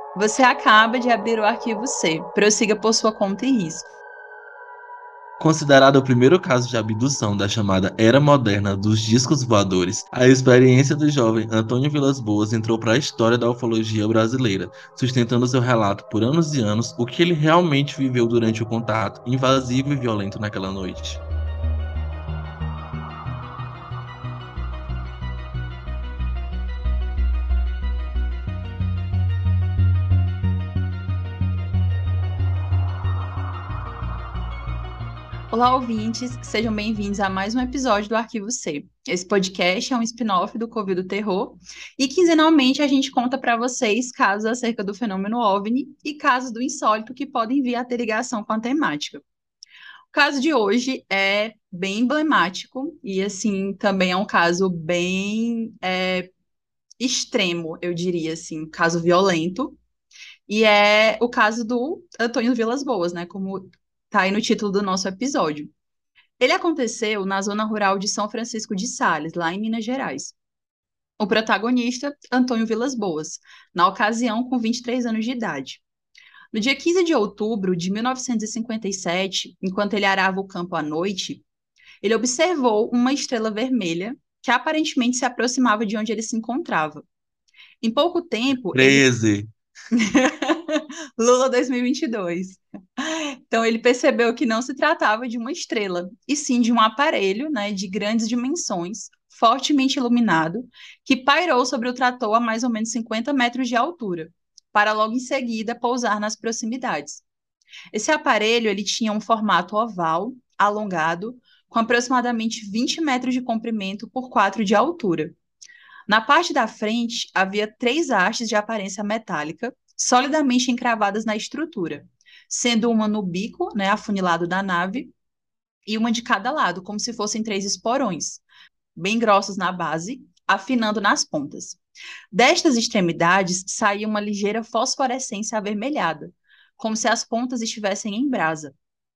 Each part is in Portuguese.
Você acaba de abrir o arquivo C. Prossiga por sua conta e risco. Considerado o primeiro caso de abdução da chamada Era Moderna dos discos voadores, a experiência do jovem Antônio Vilas-Boas entrou para a história da ufologia brasileira, sustentando seu relato por anos e anos o que ele realmente viveu durante o contato invasivo e violento naquela noite. Olá, ouvintes, sejam bem-vindos a mais um episódio do Arquivo C. Esse podcast é um spin-off do Covid do Terror e quinzenalmente a gente conta para vocês casos acerca do fenômeno OVNI e casos do insólito que podem vir a ter ligação com a temática. O caso de hoje é bem emblemático e, assim, também é um caso bem extremo, eu diria assim, um caso violento. E é o caso do Antônio Vilas-Boas, né? Como tá aí no título do nosso episódio. Ele aconteceu na zona rural de São Francisco de Sales, lá em Minas Gerais. O protagonista, Antônio Vilas-Boas, na ocasião com 23 anos de idade. No dia 15 de outubro de 1957, enquanto ele arava o campo à noite, ele observou uma estrela vermelha que aparentemente se aproximava de onde ele se encontrava. Em pouco tempo, ele 13. Lula 2022. Então, ele percebeu que não se tratava de uma estrela, e sim de um aparelho, né, de grandes dimensões, fortemente iluminado, que pairou sobre o trator a mais ou menos 50 metros de altura, para logo em seguida pousar nas proximidades. Esse aparelho ele tinha um formato oval, alongado, com aproximadamente 20 metros de comprimento por 4 de altura. Na parte da frente, havia três hastes de aparência metálica, solidamente encravadas na estrutura, sendo uma no bico, né, afunilado da nave, e uma de cada lado, como se fossem três esporões, bem grossos na base, afinando nas pontas. Destas extremidades saía uma ligeira fosforescência avermelhada, como se as pontas estivessem em brasa.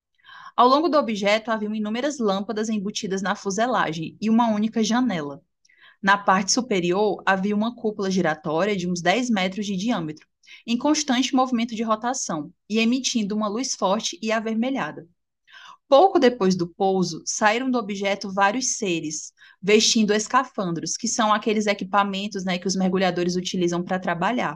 Ao longo do objeto haviam inúmeras lâmpadas embutidas na fuselagem e uma única janela. Na parte superior havia uma cúpula giratória de uns 10 metros de diâmetro, em constante movimento de rotação e emitindo uma luz forte e avermelhada. Pouco depois do pouso, saíram do objeto vários seres, vestindo escafandros, que são aqueles equipamentos, né, que os mergulhadores utilizam para trabalhar.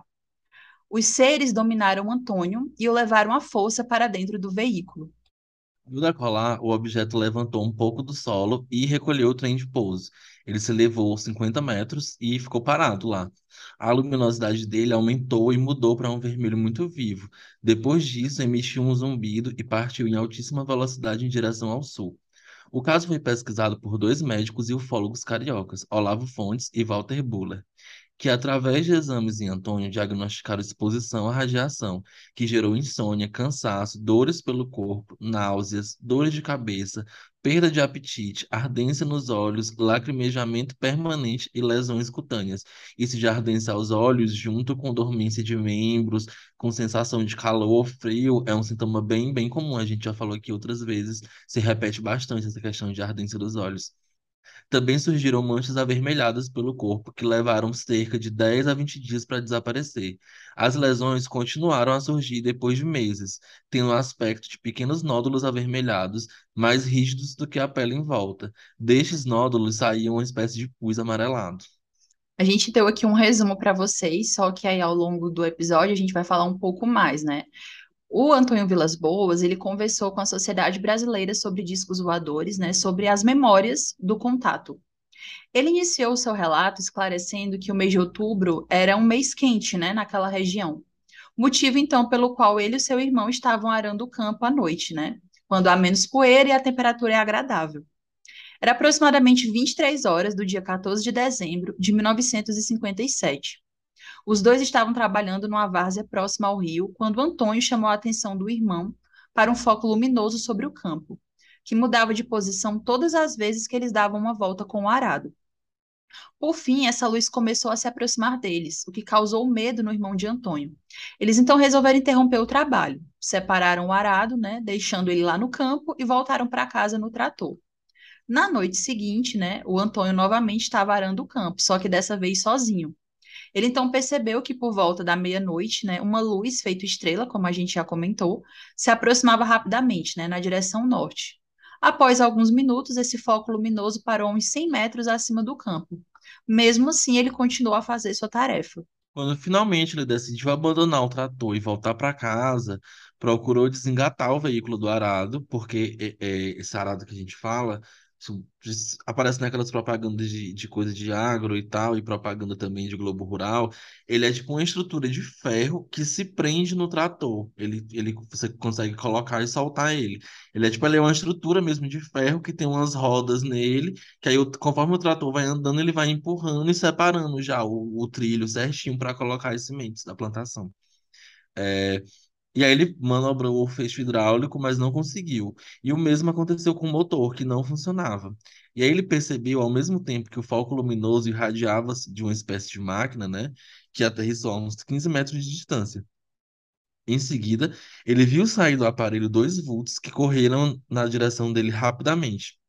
Os seres dominaram Antônio e o levaram à força para dentro do veículo. No decolar, o objeto levantou um pouco do solo e recolheu o trem de pouso. Ele se elevou 50 metros e ficou parado lá. A luminosidade dele aumentou e mudou para um vermelho muito vivo. Depois disso, emitiu um zumbido e partiu em altíssima velocidade em direção ao sul. O caso foi pesquisado por dois médicos e ufólogos cariocas, Olavo Fontes e Walter Buller, que, através de exames em Antônio, diagnosticaram exposição à radiação, que gerou insônia, cansaço, dores pelo corpo, náuseas, dores de cabeça, perda de apetite, ardência nos olhos, lacrimejamento permanente e lesões cutâneas. Isso de ardência aos olhos, junto com dormência de membros, com sensação de calor ou frio, é um sintoma bem comum. A gente já falou aqui outras vezes, se repete bastante essa questão de ardência dos olhos. Também surgiram manchas avermelhadas pelo corpo, que levaram cerca de 10 a 20 dias para desaparecer. As lesões continuaram a surgir depois de meses, tendo o aspecto de pequenos nódulos avermelhados, mais rígidos do que a pele em volta. Destes nódulos saía uma espécie de pus amarelado. A gente deu aqui um resumo para vocês, só que aí ao longo do episódio a gente vai falar um pouco mais, né? O Antônio Vilas-Boas, ele conversou com a Sociedade Brasileira sobre Discos Voadores, né, sobre as memórias do contato. Ele iniciou o seu relato esclarecendo que o mês de outubro era um mês quente, né, naquela região. Motivo, então, pelo qual ele e seu irmão estavam arando o campo à noite, né, quando há menos poeira e a temperatura é agradável. Era aproximadamente 23 horas do dia 14 de dezembro de 1957. Os dois estavam trabalhando numa várzea próxima ao rio quando Antônio chamou a atenção do irmão para um foco luminoso sobre o campo, que mudava de posição todas as vezes que eles davam uma volta com o arado. Por fim, essa luz começou a se aproximar deles, o que causou medo no irmão de Antônio. Eles então resolveram interromper o trabalho, separaram o arado, né, deixando ele lá no campo e voltaram para casa no trator. Na noite seguinte, né, o Antônio novamente estava arando o campo, só que dessa vez sozinho. Ele então percebeu que por volta da meia-noite, né, uma luz feito estrela, como a gente já comentou, se aproximava rapidamente, né, na direção norte. Após alguns minutos, esse foco luminoso parou uns 100 metros acima do campo. Mesmo assim, ele continuou a fazer sua tarefa. Quando finalmente ele decidiu abandonar o trator e voltar para casa, procurou desengatar o veículo do arado, porque esse arado que a gente fala aparece naquelas propagandas de coisa de agro e tal, e propaganda também de Globo Rural. Ele é tipo uma estrutura de ferro que se prende no trator. Você consegue colocar e soltar ele. Ele é uma estrutura mesmo de ferro que tem umas rodas nele que aí, conforme o trator vai andando, ele vai empurrando e separando já o trilho certinho para colocar as sementes da plantação. É, e aí ele manobrou o feixe hidráulico, mas não conseguiu. E o mesmo aconteceu com o motor, que não funcionava. E aí ele percebeu, ao mesmo tempo que o foco luminoso irradiava de uma espécie de máquina, né, que aterrissou a uns 15 metros de distância. Em seguida, ele viu sair do aparelho dois vultos que correram na direção dele rapidamente.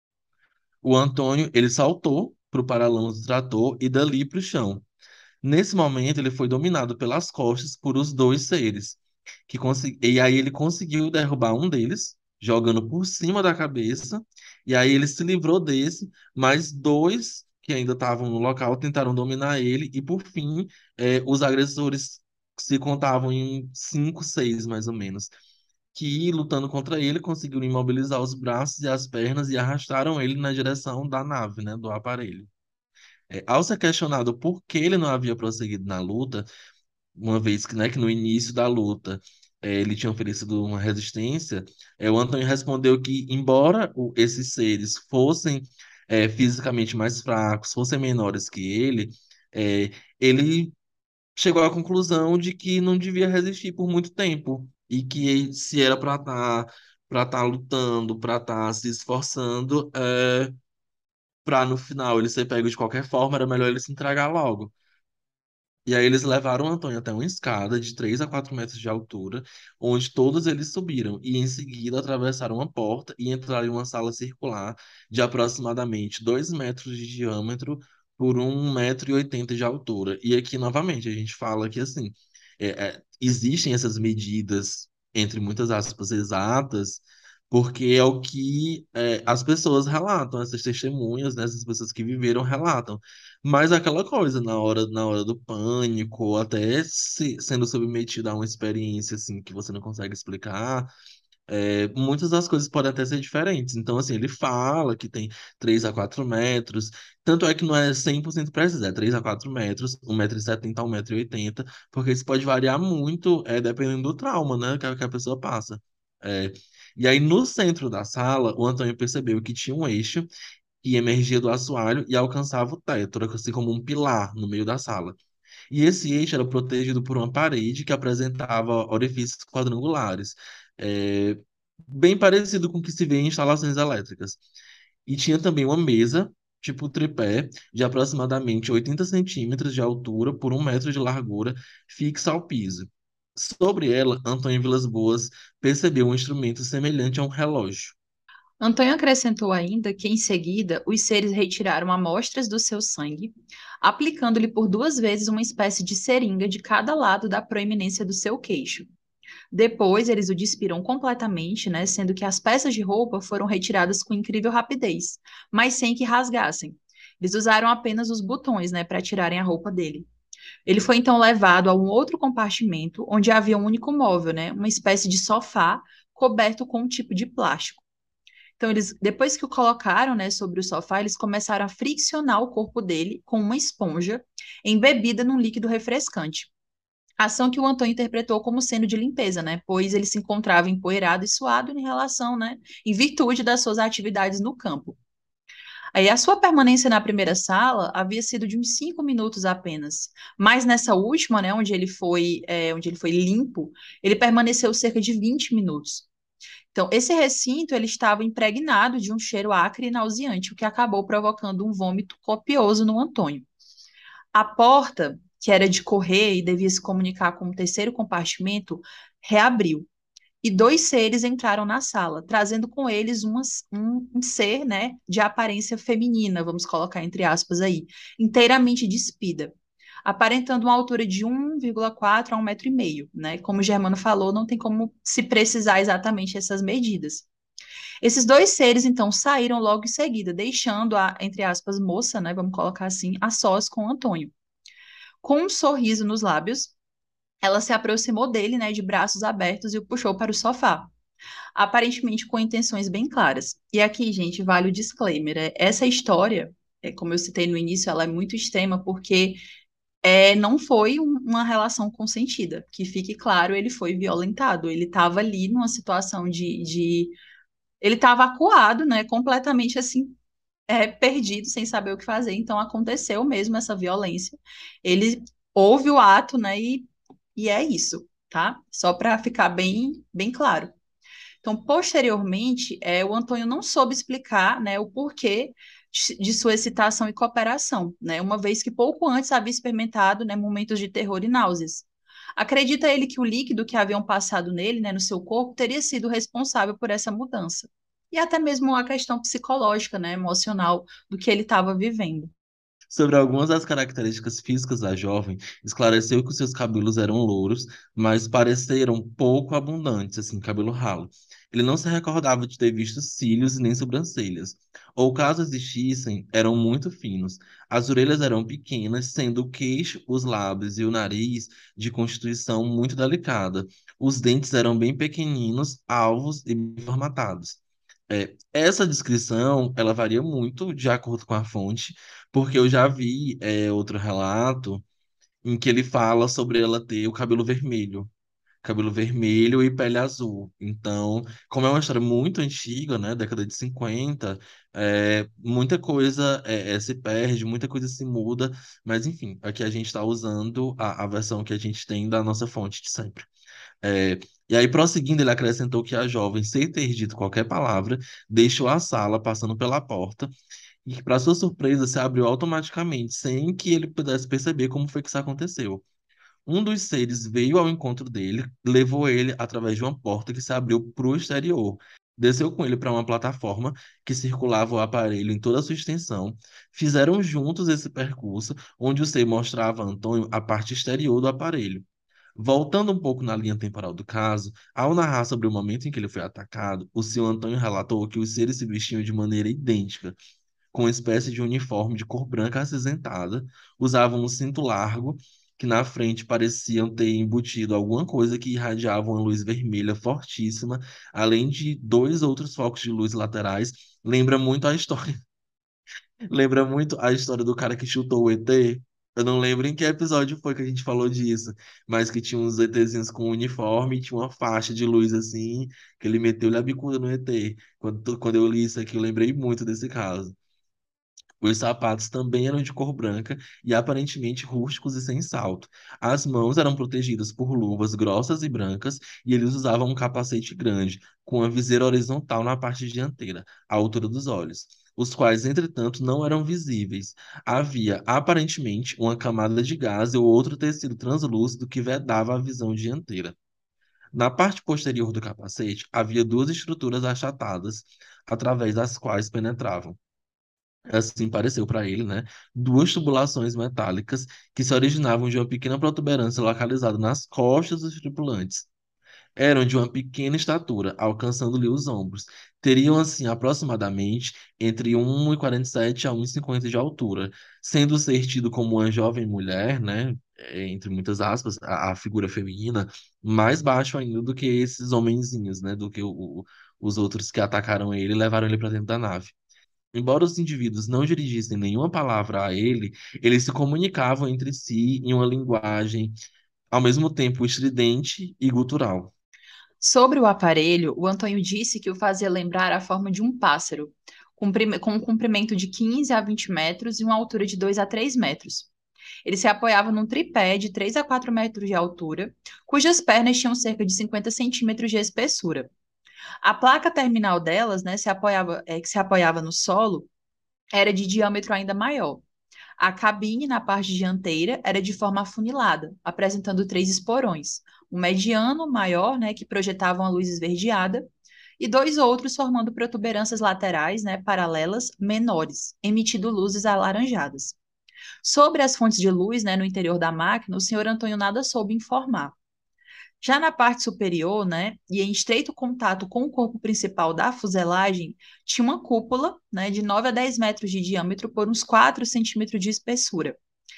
O Antônio, ele saltou para o paralama do trator e dali para o chão. Nesse momento, ele foi dominado pelas costas por os dois seres, e aí ele conseguiu derrubar um deles, jogando por cima da cabeça, e aí ele se livrou desse, mas dois que ainda estavam no local tentaram dominar ele, e por fim, os agressores se contavam em cinco, seis mais ou menos que, lutando contra ele, conseguiram imobilizar os braços e as pernas e arrastaram ele na direção da nave, né, do aparelho. Ao ser questionado por que ele não havia prosseguido na luta, uma vez que, né, que no início da luta ele tinha oferecido uma resistência, o Antônio respondeu que, embora esses seres fossem fisicamente mais fracos, fossem menores que ele chegou à conclusão de que não devia resistir por muito tempo e que se era para estar lutando, para estar se esforçando, para no final ele ser pego de qualquer forma, era melhor ele se entregar logo. E aí eles levaram o Antônio até uma escada de 3 a 4 metros de altura, onde todos eles subiram e em seguida atravessaram uma porta e entraram em uma sala circular de aproximadamente 2 metros de diâmetro por 1,80 m de altura. E aqui, novamente, a gente fala que, assim, existem essas medidas, entre muitas aspas, exatas, porque é o que as pessoas relatam, essas testemunhas, né, essas pessoas que viveram relatam. Mas aquela coisa, na hora do pânico, ou até sendo submetido a uma experiência assim que você não consegue explicar, muitas das coisas podem até ser diferentes. Então, assim, ele fala que tem 3 a 4 metros, tanto é que não é 100% preciso, é 3 a 4 metros, 1,70 m a 1,80 m, porque isso pode variar muito, dependendo do trauma, né, que a pessoa passa. É, e aí, no centro da sala, o Antônio percebeu que tinha um eixo que emergia do assoalho e alcançava o teto, era assim como um pilar no meio da sala. E esse eixo era protegido por uma parede que apresentava orifícios quadrangulares, é, bem parecido com o que se vê em instalações elétricas. E tinha também uma mesa, tipo tripé, de aproximadamente 80 centímetros de altura por 1 metro de largura, fixa ao piso. Sobre ela, Antônio Vilas Boas percebeu um instrumento semelhante a um relógio. Antônio acrescentou ainda que, em seguida, os seres retiraram amostras do seu sangue, aplicando-lhe por duas vezes uma espécie de seringa de cada lado da proeminência do seu queixo. Depois, eles o despiram completamente, né, sendo que as peças de roupa foram retiradas com incrível rapidez, mas sem que rasgassem. Eles usaram apenas os botões, né, para tirarem a roupa dele. Ele foi então levado a um outro compartimento, onde havia um único móvel, né, uma espécie de sofá coberto com um tipo de plástico. Então, eles, depois que o colocaram, né, sobre o sofá, eles começaram a friccionar o corpo dele com uma esponja embebida num líquido refrescante. Ação que o Antônio interpretou como sendo de limpeza, né, pois ele se encontrava empoeirado e suado em relação, né, em virtude das suas atividades no campo. Aí a sua permanência na primeira sala havia sido de uns 5 minutos apenas, mas nessa última, né, onde ele foi limpo, ele permaneceu cerca de 20 minutos. Então, esse recinto ele estava impregnado de um cheiro acre e nauseante, o que acabou provocando um vômito copioso no Antônio. A porta, que era de correr e devia se comunicar com o terceiro compartimento, reabriu. E dois seres entraram na sala, trazendo com eles um ser, né, de aparência feminina, vamos colocar entre aspas aí, inteiramente despida. aparentando uma altura de 1,4 a 1,5 m, né? Como o Germano falou, não tem como se precisar exatamente essas medidas. Esses dois seres, então, saíram logo em seguida, deixando a, entre aspas, moça, né? Vamos colocar assim, a sós com Antônio. Com um sorriso nos lábios, ela se aproximou dele, né, de braços abertos e o puxou para o sofá, aparentemente com intenções bem claras. E aqui, gente, vale o disclaimer, essa história, como eu citei no início, ela é muito extrema porque não foi uma relação consentida, que fique claro, ele foi violentado, ele estava ali numa situação ele estava acuado, né, completamente assim, perdido, sem saber o que fazer, então aconteceu mesmo essa violência, ele houve o ato, né, e é isso, tá? Só para ficar bem claro. Então, posteriormente, o Antônio não soube explicar, né, o porquê de sua excitação e cooperação, né, uma vez que pouco antes havia experimentado, né, momentos de terror e náuseas. Acredita ele que o líquido que haviam passado nele, né, no seu corpo, teria sido responsável por essa mudança. E até mesmo a questão psicológica, né, emocional do que ele estava vivendo. Sobre algumas das características físicas da jovem, esclareceu que os seus cabelos eram louros, mas pareceram pouco abundantes, assim, cabelo ralo. Ele não se recordava de ter visto cílios e nem sobrancelhas, ou caso existissem, eram muito finos. As orelhas eram pequenas, sendo o queixo, os lábios e o nariz de constituição muito delicada. Os dentes eram bem pequeninos, alvos e bem formatados. Essa descrição, ela varia muito de acordo com a fonte, porque eu já vi outro relato em que ele fala sobre ela ter o cabelo vermelho e pele azul. Então, como é uma história muito antiga, né, década de 50, muita coisa se perde, muita coisa se muda, mas enfim, aqui a gente está usando a versão que a gente tem da nossa fonte de sempre. É, e aí, prosseguindo, ele acrescentou que a jovem, sem ter dito qualquer palavra, deixou a sala, passando pela porta, e que, para sua surpresa, se abriu automaticamente, sem que ele pudesse perceber como foi que isso aconteceu. Um dos seres veio ao encontro dele, levou ele através de uma porta que se abriu para o exterior. Desceu com ele para uma plataforma que circulava o aparelho em toda a sua extensão. Fizeram juntos esse percurso, onde o ser mostrava a Antônio a parte exterior do aparelho. Voltando um pouco na linha temporal do caso, ao narrar sobre o momento em que ele foi atacado, o senhor Antônio relatou que os seres se vestiam de maneira idêntica, com uma espécie de uniforme de cor branca acinzentada, usavam um cinto largo, que na frente pareciam ter embutido alguma coisa que irradiava uma luz vermelha fortíssima, além de dois outros focos de luz laterais. Lembra muito a história Lembra muito a história do cara que chutou o ET. Eu não lembro em que episódio foi que a gente falou disso, mas que tinha uns ETzinhos com uniforme e tinha uma faixa de luz assim, que ele meteu-lhe a bicuda no ET. Quando eu li isso aqui, eu lembrei muito desse caso. Os sapatos também eram de cor branca e aparentemente rústicos e sem salto. As mãos eram protegidas por luvas grossas e brancas e eles usavam um capacete grande, com a viseira horizontal na parte dianteira, à altura dos olhos, os quais, entretanto, não eram visíveis. Havia aparentemente uma camada de gás ou outro tecido translúcido que vedava a visão dianteira. Na parte posterior do capacete havia duas estruturas achatadas, através das quais penetravam, assim pareceu para ele, né? Duas tubulações metálicas que se originavam de uma pequena protuberância localizada nas costas dos tripulantes. Eram de uma pequena estatura, alcançando-lhe os ombros. Teriam, assim, aproximadamente entre 1,47 a 1,50 de altura, sendo ser tido como uma jovem mulher, né? Entre muitas aspas, a figura feminina, mais baixo ainda do que esses homenzinhos, né? Do que os outros que atacaram ele e levaram ele para dentro da nave. Embora os indivíduos não dirigissem nenhuma palavra a ele, eles se comunicavam entre si em uma linguagem ao mesmo tempo estridente e gutural. Sobre o aparelho, o Antônio disse que o fazia lembrar a forma de um pássaro, com um comprimento de 15 a 20 metros e uma altura de 2 a 3 metros. Ele se apoiava num tripé de 3 a 4 metros de altura, cujas pernas tinham cerca de 50 centímetros de espessura. A placa terminal delas, né, que se apoiava no solo, era de diâmetro ainda maior. A cabine, na parte dianteira, era de forma afunilada, apresentando três esporões. Um mediano, maior, né, que projetava uma luz esverdeada, e dois outros formando protuberâncias laterais, né, paralelas, menores, emitindo luzes alaranjadas. Sobre as fontes de luz, né, no interior da máquina, o senhor Antônio nada soube informar. Já na parte superior, né, e em estreito contato com o corpo principal da fuselagem, tinha uma cúpula, né, de 9 a 10 metros de diâmetro por uns 4 centímetros de espessura,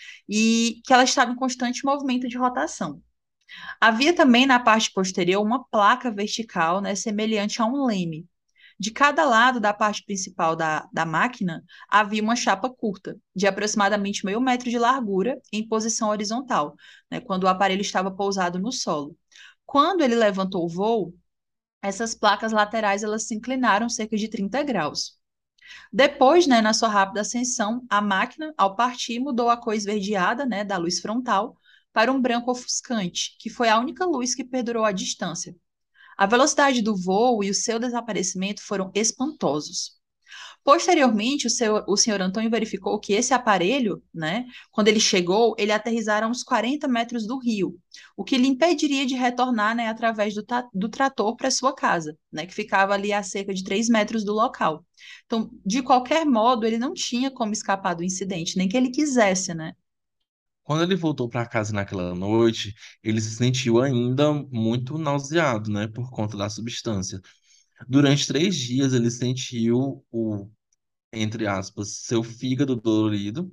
e que ela estava em constante movimento de rotação. Havia também na parte posterior uma placa vertical, né, semelhante a um leme. De cada lado da parte principal da máquina havia uma chapa curta, de aproximadamente meio metro de largura, em posição horizontal, né, quando o aparelho estava pousado no solo. Quando ele levantou o voo, essas placas laterais elas se inclinaram cerca de 30 graus. Depois, né, na sua rápida ascensão, a máquina, ao partir, mudou a cor esverdeada, né, da luz frontal para um branco ofuscante, que foi a única luz que perdurou à distância. A velocidade do voo e o seu desaparecimento foram espantosos. Posteriormente, o senhor Antônio verificou que esse aparelho, né, quando ele chegou, ele aterrissara a uns 40 metros do rio, o que lhe impediria de retornar, né, através do trator para sua casa, né, que ficava ali a cerca de 3 metros do local. Então, de qualquer modo, ele não tinha como escapar do incidente, nem que ele quisesse, né? Quando ele voltou para casa naquela noite, ele se sentiu ainda muito nauseado, né, por conta da substância. Durante 3 dias, ele sentiu entre aspas, seu fígado dolorido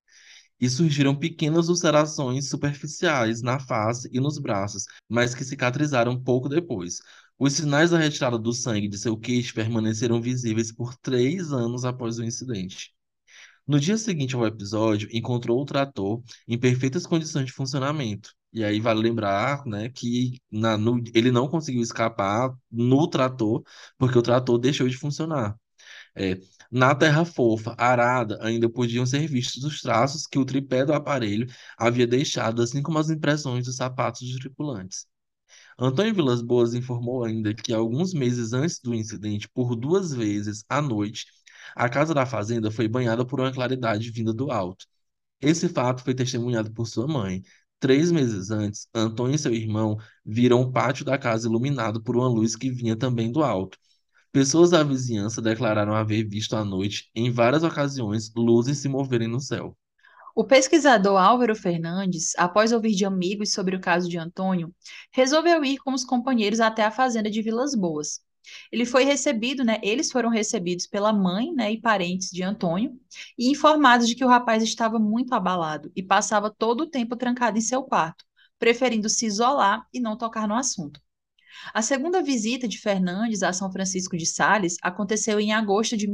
e surgiram pequenas ulcerações superficiais na face e nos braços, mas que cicatrizaram pouco depois. Os sinais da retirada do sangue de seu queixo permaneceram visíveis por 3 anos após o incidente. No dia seguinte ao episódio, encontrou o trator em perfeitas condições de funcionamento. E aí vale lembrar, né, que ele não conseguiu escapar no trator, porque o trator deixou de funcionar. É, na terra fofa, arada, ainda podiam ser vistos os traços que o tripé do aparelho havia deixado, assim como as impressões dos sapatos dos tripulantes. Antônio Vilas Boas informou ainda que alguns meses antes do incidente, por 2 vezes à noite, a casa da fazenda foi banhada por uma claridade vinda do alto. Esse fato foi testemunhado por sua mãe. 3 meses antes, Antônio e seu irmão viram o pátio da casa iluminado por uma luz que vinha também do alto. Pessoas da vizinhança declararam haver visto à noite, em várias ocasiões, luzes se moverem no céu. O pesquisador Álvaro Fernandes, após ouvir de amigos sobre o caso de Antônio, resolveu ir com os companheiros até a fazenda de Vilas Boas. Ele foi recebido, né? Eles foram recebidos pela mãe, né, e parentes de Antônio, e informados de que o rapaz estava muito abalado e passava todo o tempo trancado em seu quarto, preferindo se isolar e não tocar no assunto. A segunda visita de Fernandes a São Francisco de Sales aconteceu em agosto de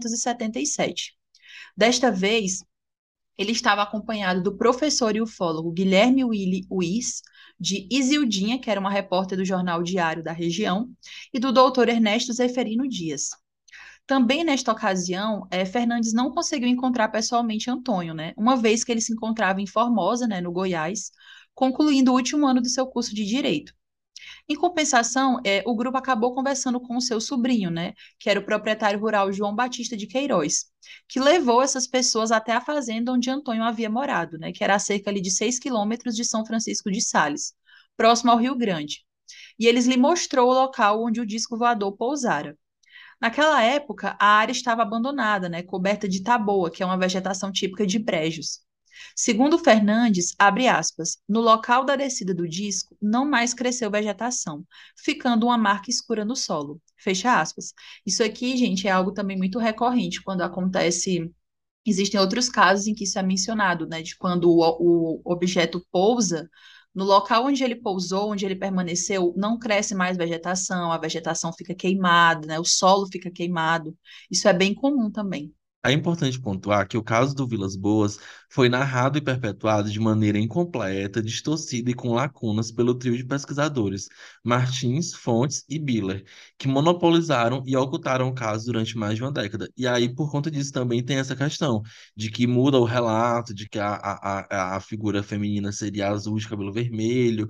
1977. Desta vez, ele estava acompanhado do professor e ufólogo Guilherme Willi Uis, de Isildinha, que era uma repórter do jornal Diário da região, e do doutor Ernesto Zeferino Dias. Também nesta ocasião, Fernandes não conseguiu encontrar pessoalmente Antônio, né? Uma vez que ele se encontrava em Formosa, né, no Goiás, concluindo o último ano do seu curso de Direito. Em compensação, o grupo acabou conversando com o seu sobrinho, né, que era o proprietário rural João Batista de Queiroz, que levou essas pessoas até a fazenda onde Antônio havia morado, né, que era a cerca ali de 6 quilômetros de São Francisco de Sales, próximo ao Rio Grande. E eles lhe mostrou o local onde o disco voador pousara. Naquela época, a área estava abandonada, né, coberta de taboa, que é uma vegetação típica de brejos. Segundo Fernandes, abre aspas, no local da descida do disco não mais cresceu vegetação, ficando uma marca escura no solo. Fecha aspas. Isso aqui, gente, é algo também muito recorrente quando acontece. Existem outros casos em que isso é mencionado, né? De quando o objeto pousa, no local onde ele pousou, onde ele permaneceu, não cresce mais vegetação, a vegetação fica queimada, né? O solo fica queimado. Isso é bem comum também. É importante pontuar que o caso do Vilas Boas foi narrado e perpetuado de maneira incompleta, distorcida e com lacunas pelo trio de pesquisadores Martins, Fontes e Biller, que monopolizaram e ocultaram o caso durante mais de uma década. E aí, por conta disso, também tem essa questão de que muda o relato, de que a figura feminina seria azul de cabelo vermelho.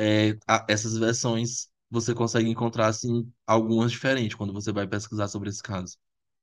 Essas versões você consegue encontrar, assim, algumas diferentes quando você vai pesquisar sobre esse caso.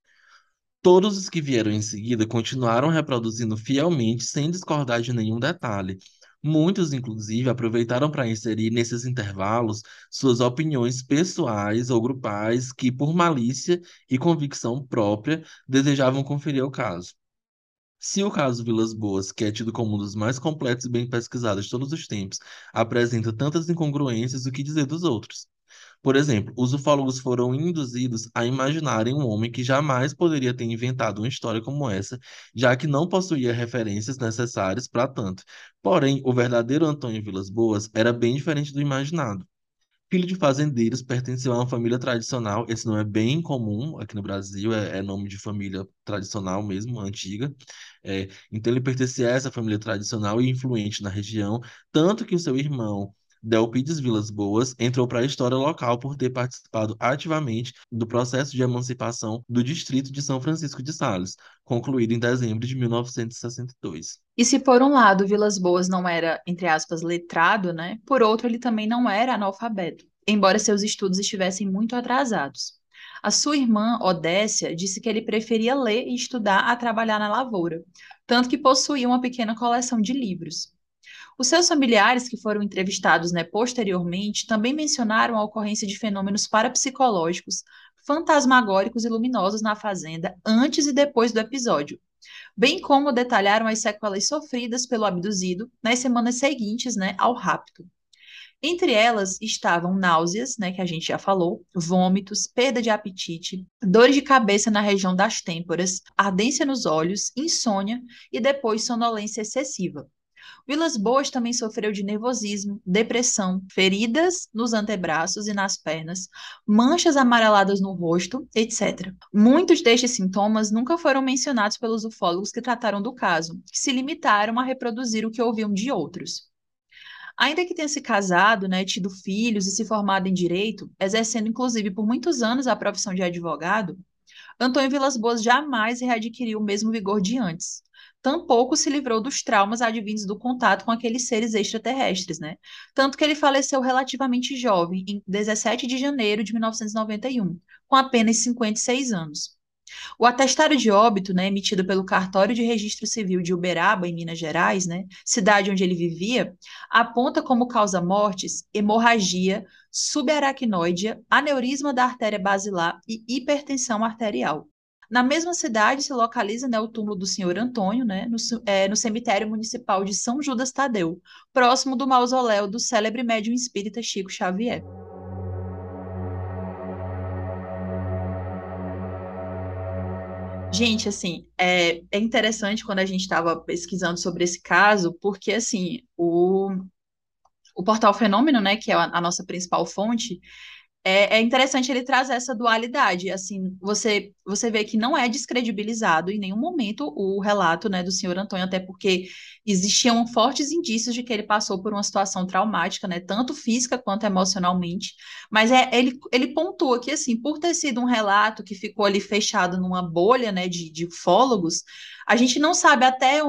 Todos os que vieram em seguida continuaram reproduzindo fielmente, sem discordar de nenhum detalhe. Muitos, inclusive, aproveitaram para inserir nesses intervalos suas opiniões pessoais ou grupais que, por malícia e convicção própria, desejavam conferir o caso. Se o caso Vilas Boas, que é tido como um dos mais completos e bem pesquisados de todos os tempos, apresenta tantas incongruências, o que dizer dos outros? Por exemplo, os ufólogos foram induzidos a imaginarem um homem que jamais poderia ter inventado uma história como essa, já que não possuía referências necessárias para tanto. Porém, o verdadeiro Antônio Vilas Boas era bem diferente do imaginado. Filho de fazendeiros, pertenceu a uma família tradicional. Esse não é bem comum aqui no Brasil, é nome de família tradicional mesmo, antiga. Então ele pertencia a essa família tradicional e influente na região, tanto que o seu irmão, Delpides Vilas Boas, entrou para a história local por ter participado ativamente do processo de emancipação do distrito de São Francisco de Sales, concluído em dezembro de 1962. E se por um lado Vilas Boas não era, entre aspas, letrado, né? Por outro, ele também não era analfabeto, embora seus estudos estivessem muito atrasados. A sua irmã, Odécia, disse que ele preferia ler e estudar a trabalhar na lavoura, tanto que possuía uma pequena coleção de livros. Os seus familiares, que foram entrevistados, né, posteriormente, também mencionaram a ocorrência de fenômenos parapsicológicos, fantasmagóricos e luminosos na fazenda antes e depois do episódio, bem como detalharam as sequelas sofridas pelo abduzido nas semanas seguintes, né, ao rapto. Entre elas estavam náuseas, né, que a gente já falou, vômitos, perda de apetite, dores de cabeça na região das têmporas, ardência nos olhos, insônia e depois sonolência excessiva. Vilas Boas também sofreu de nervosismo, depressão, feridas nos antebraços e nas pernas, manchas amareladas no rosto, etc. Muitos destes sintomas nunca foram mencionados pelos ufólogos que trataram do caso, que se limitaram a reproduzir o que ouviam de outros. Ainda que tenha se casado, né, tido filhos e se formado em direito, exercendo inclusive por muitos anos a profissão de advogado, Antônio Vilas Boas jamais readquiriu o mesmo vigor de antes. Tampouco se livrou dos traumas advindos do contato com aqueles seres extraterrestres, né? Tanto que ele faleceu relativamente jovem, em 17 de janeiro de 1991, com apenas 56 anos. O atestado de óbito, né, emitido pelo Cartório de Registro Civil de Uberaba, em Minas Gerais, né, cidade onde ele vivia, aponta como causa-mortes hemorragia subaracnoidea, aneurisma da artéria basilar e hipertensão arterial. Na mesma cidade se localiza, né, o túmulo do senhor Antônio, né, no cemitério municipal de São Judas Tadeu, próximo do mausoléu do célebre médium espírita Chico Xavier. Gente, assim, é interessante quando a gente estava pesquisando sobre esse caso, porque, assim, o portal Fenômeno, né, que é a nossa principal fonte, é interessante ele trazer essa dualidade. Assim, você vê que não é descredibilizado em nenhum momento o relato, né, do senhor Antônio, até porque existiam fortes indícios de que ele passou por uma situação traumática, né, tanto física quanto emocionalmente. Mas ele pontua que, assim, por ter sido um relato que ficou ali fechado numa bolha, né, de ufólogos, a gente não sabe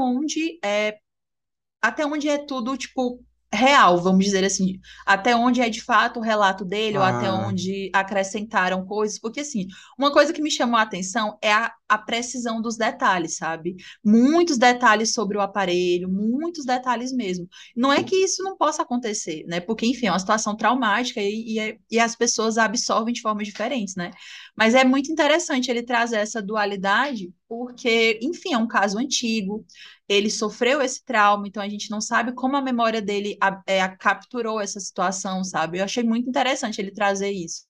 até onde é tudo, tipo, real, vamos dizer assim, até onde é de fato o relato dele, ou até Ah, onde acrescentaram coisas, porque, assim, uma coisa que me chamou a atenção é a precisão dos detalhes, sabe? Muitos detalhes sobre o aparelho, muitos detalhes mesmo. Não é que isso não possa acontecer, né? Porque, enfim, é uma situação traumática e as pessoas a absorvem de formas diferentes, né? Mas é muito interessante ele trazer essa dualidade, porque, enfim, é um caso antigo, ele sofreu esse trauma, então a gente não sabe como a memória dele capturou essa situação, sabe? Eu achei muito interessante ele trazer isso.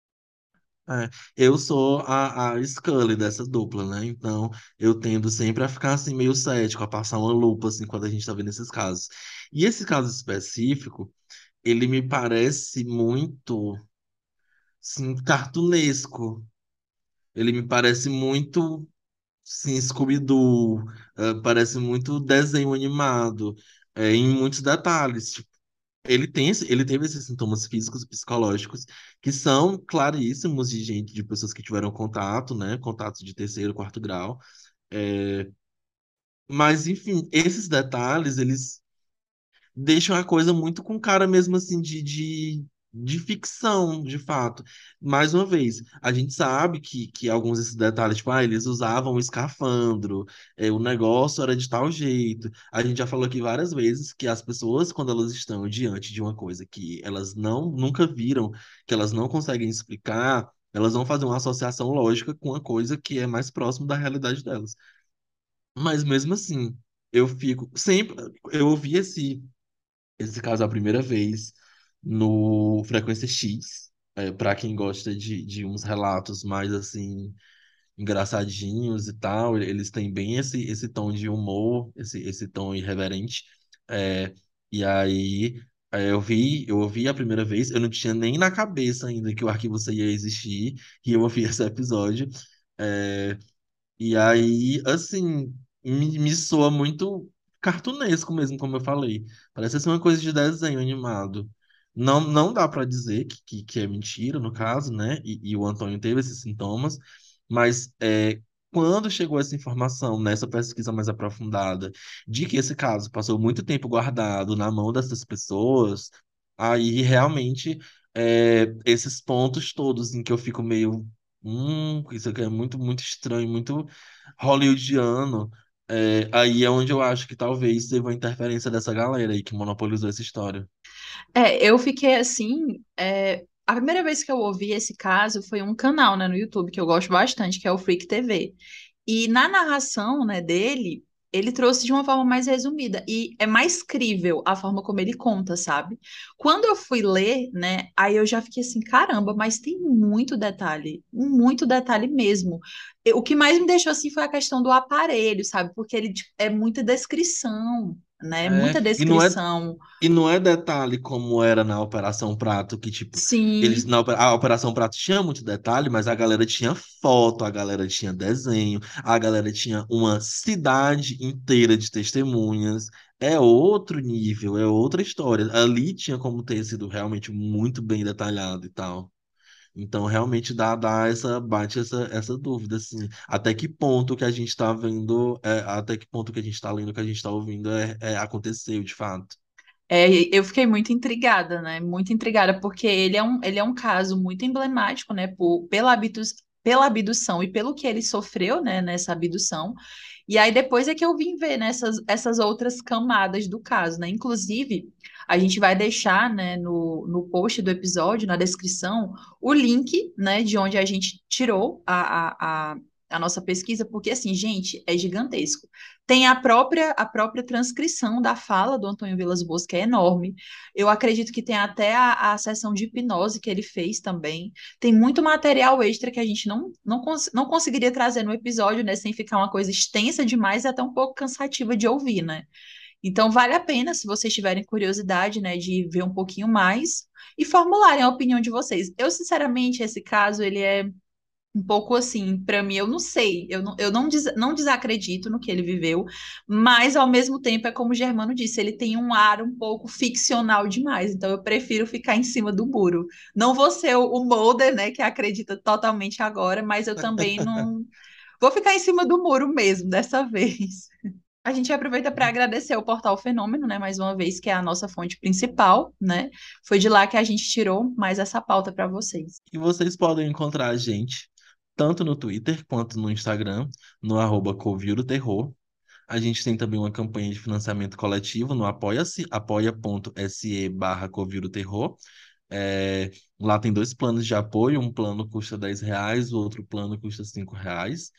é. Eu sou a Scully dessa dupla, né? Então eu tendo sempre a ficar assim meio cético, a passar uma lupa assim quando a gente tá vendo esses casos. E esse caso específico, ele me parece muito, assim, cartunesco. Ele me parece muito, sim, Scooby-Doo, parece muito desenho animado, em muitos detalhes. Tipo, ele teve esses sintomas físicos e psicológicos que são claríssimos de gente, de pessoas que tiveram contato, né? Contato de terceiro, quarto grau. É, mas, enfim, esses detalhes, eles deixam a coisa muito com cara mesmo assim de ficção, de fato. Mais uma vez, a gente sabe que alguns desses detalhes, tipo, eles usavam o escafandro, o negócio era de tal jeito. A gente já falou aqui várias vezes que as pessoas, quando elas estão diante de uma coisa que elas não nunca viram, que elas não conseguem explicar, elas vão fazer uma associação lógica com a coisa que é mais próximo da realidade delas. Mas mesmo assim, eu fico sempre. Eu ouvi esse caso a primeira vez no Frequência X. Para quem gosta de uns relatos mais assim engraçadinhos e tal, eles têm bem esse tom de humor, esse tom irreverente. É, e aí eu ouvi a primeira vez, eu não tinha nem na cabeça ainda que o Arquivo C ia existir, e eu ouvi esse episódio. É, e aí, assim, me soa muito cartunesco mesmo, como eu falei. Parece ser uma coisa de desenho animado. Não dá pra dizer que é mentira, no caso, né? E o Antônio teve esses sintomas, mas quando chegou essa informação nessa pesquisa mais aprofundada de que esse caso passou muito tempo guardado na mão dessas pessoas, aí realmente esses pontos todos em que eu fico meio. Isso aqui é muito, muito estranho, muito hollywoodiano. Aí é onde eu acho que talvez teve uma interferência dessa galera aí que monopolizou essa história. Eu fiquei assim. A primeira vez que eu ouvi esse caso foi um canal, né, no YouTube que eu gosto bastante, que é o Freak TV. E na narração, né, dele, ele trouxe de uma forma mais resumida e é mais crível a forma como ele conta, sabe? Quando eu fui ler, né, aí eu já fiquei assim, caramba, mas tem muito detalhe mesmo. O que mais me deixou assim foi a questão do aparelho, sabe? Porque ele tipo, é muita descrição, né? É, Muita e não é, descrição. e não é detalhe como era na Operação Prato, que tipo, Sim. a Operação Prato tinha muito detalhe, mas a galera tinha foto, a galera tinha desenho, a galera tinha uma cidade inteira de testemunhas. É outro nível, é outra história. Ali tinha como ter sido realmente muito bem detalhado e tal. Então, realmente bate essa dúvida, assim. Até que ponto que a gente está vendo, até que ponto que a gente está lendo, que a gente está ouvindo aconteceu de fato. Eu fiquei muito intrigada, né? Muito intrigada, porque ele é um caso muito emblemático, né? Pela abdução e pelo que ele sofreu, né? Nessa abdução. E aí depois é que eu vim ver, né, essas outras camadas do caso, né? Inclusive, a gente vai deixar, né, no post do episódio, na descrição, o link, né, de onde a gente tirou a nossa pesquisa, porque, assim, gente, é gigantesco. Tem a própria transcrição da fala do Antônio Vilas Boas, que é enorme. Eu acredito que tem até a sessão de hipnose que ele fez também. Tem muito material extra que a gente não conseguiria trazer no episódio, né, sem ficar uma coisa extensa demais e até um pouco cansativa de ouvir, né? Então vale a pena, se vocês tiverem curiosidade, né, de ver um pouquinho mais e formularem a opinião de vocês. Eu, sinceramente, esse caso, ele é um pouco assim, para mim, eu não sei, eu não desacredito no que ele viveu, mas ao mesmo tempo é como o Germano disse, ele tem um ar um pouco ficcional demais, então eu prefiro ficar em cima do muro. Não vou ser o Mulder, né, que acredita totalmente agora, mas eu também não vou ficar em cima do muro mesmo dessa vez. A gente aproveita para agradecer ao Portal Fenômeno, né, mais uma vez, que é a nossa fonte principal, né? Foi de lá que a gente tirou mais essa pauta para vocês. E vocês podem encontrar a gente tanto no Twitter quanto no Instagram, no @Coviroterror. A gente tem também uma campanha de financiamento coletivo no Apoia-se, apoia.se/Coviroterror. É, Lá tem dois planos de apoio, um plano custa R$ 10, o outro plano custa R$ 5.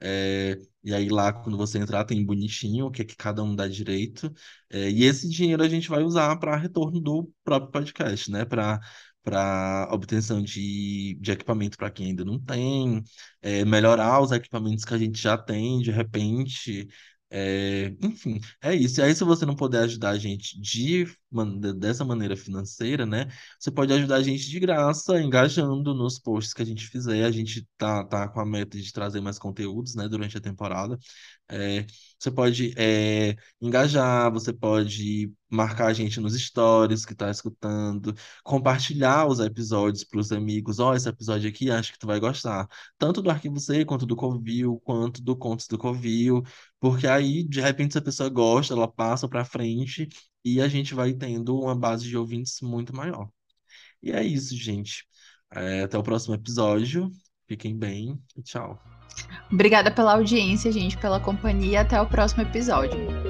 E aí lá, quando você entrar, tem bonitinho o que, é que cada um dá direito. E esse dinheiro a gente vai usar para retorno do próprio podcast, né? Para obtenção de equipamento para quem ainda não tem, melhorar os equipamentos que a gente já tem, de repente. Enfim, é isso. E aí, se você não puder ajudar a gente dessa maneira financeira, né? Você pode ajudar a gente de graça, engajando nos posts que a gente fizer. A gente tá com a meta de trazer mais conteúdos, né, durante a temporada. É, Você pode engajar, você pode marcar a gente nos stories que tá escutando, compartilhar os episódios para os amigos. Ó, esse episódio aqui acho que tu vai gostar. Tanto do Arquivo C, quanto do Covil, quanto do Contos do Covil. Porque aí, de repente, se a pessoa gosta, ela passa para frente e a gente vai tendo uma base de ouvintes muito maior. E é isso, gente. Até o próximo episódio. Fiquem bem e tchau. Obrigada pela audiência, gente, pela companhia. Até o próximo episódio.